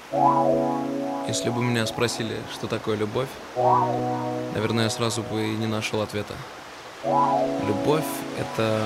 Если бы меня спросили, что такое любовь, наверное, я сразу бы и не нашел ответа. Любовь — это...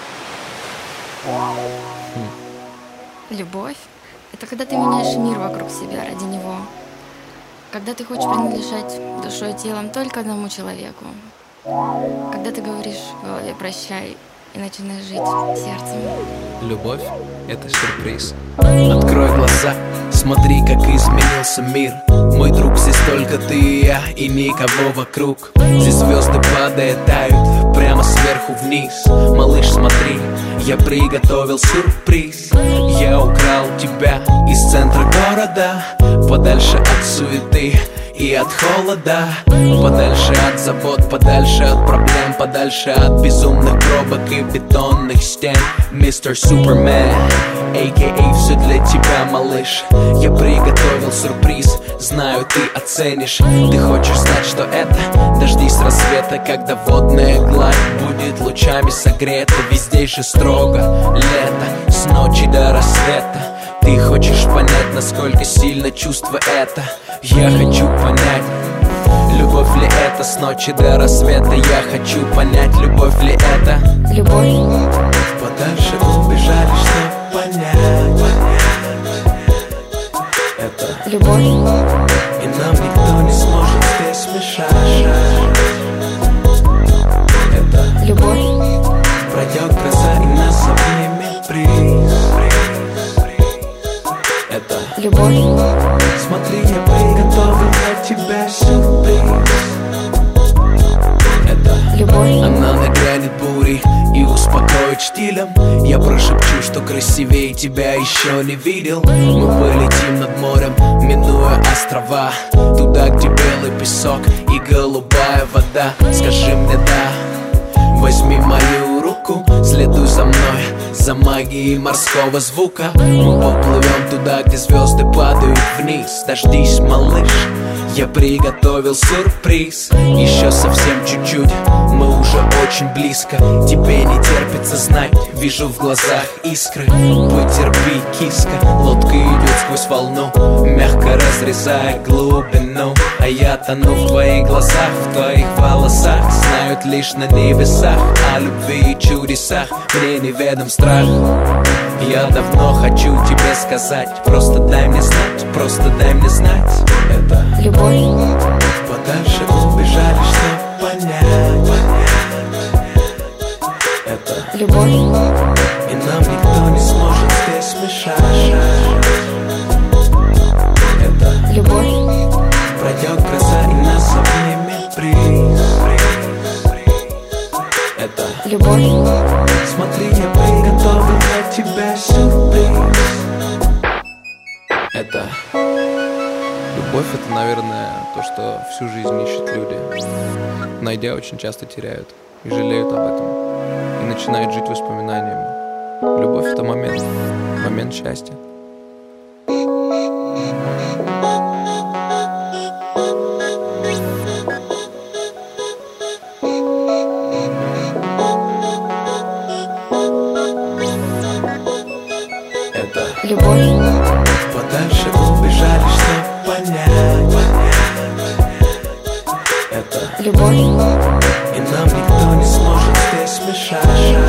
Любовь — это когда ты меняешь мир вокруг себя ради него. Когда ты хочешь принадлежать душой и телом только одному человеку. Когда ты говоришь в голове «прощай» и начинаешь жить сердцем. Любовь — это сюрприз. Открой глаза, смотри, как изменился мир. Мой друг, здесь только ты и я, и никого вокруг. Здесь звезды падают, тают прямо сверху вниз. Малыш, смотри, я приготовил сюрприз. Я украл тебя из центра города, подальше от суеты и от холода, подальше от забот, подальше от проблем, подальше от безумных пробок и бетонных стен. Мистер Супермен, а.к.а. все для тебя, малыш. Я приготовил сюрприз, знаю, ты оценишь. Ты хочешь знать, что это? Дождись рассвета, когда водная гладь будет лучами согрета. Везде же строго лето, с ночи до рассвета. Ты хочешь понять, насколько сильно чувство это? Я хочу понять, любовь ли это с ночи до рассвета. Я хочу понять, любовь ли это. Любовь. Подальше убежали, чтобы понять. Это Любовь. и нам никто не сможет здесь мешать. Это Любовь. пройдет гроза и нас обнимет бриз. Это Любовь. смотри, я приготовил для тебя сюрприз. Это Любовь. она нагрянет бурей и успокоит штилем. Я прошепчу, что красивее тебя еще не видел. Мы полетим над морем, минуя острова, туда, где белый песок и голубая вода. Скажи мне да, возьми мою руку, следуй за мной, за магией морского звука. Мы поплывем туда, где звезды падают вниз. Дождись, малыш, я приготовил сюрприз. Еще совсем чуть-чуть, мы уже очень близко. Тебе не терпится знать, вижу в глазах искры. Потерпи, киска, лодка идет сквозь волну, мягко разрезая глубину. А я тону в твоих глазах, в твоих волосах. Знают лишь на небесах о любви и чудесах. Мне неведом страх. Я давно хочу тебе сказать, просто дай мне знать, просто дай мне знать. Это Любовь. подальше убежали, чтобы понять. Это Любовь. и нам никто не сможет здесь мешать. Это Любовь. пройдет гроза и нас обнимет бриз. Это Любовь. смотри, я приготовил для тебя сюрприз. Это Любовь — это, наверное, то, что всю жизнь ищут люди. Найдя, очень часто теряют и жалеют об этом. И начинают жить воспоминаниями. Любовь — это момент счастья. это Любовь. подальше убежали, чтобы понять. Это Любовь. и нам никто не сможет здесь мешать.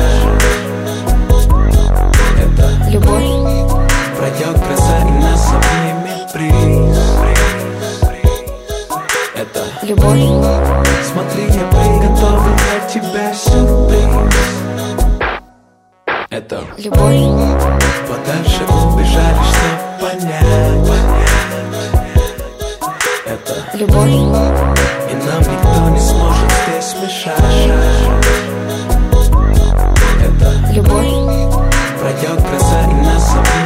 Это Любовь. пройдет гроза и нас обнимет бриз. Это Любовь. смотри, я приготовил для тебя сюрприз. Это Любовь. подальше убежали, чтобы понять. Это Любовь. и нам никто не сможет здесь мешать. Это Любовь. пройдет гроза и нас обнимет.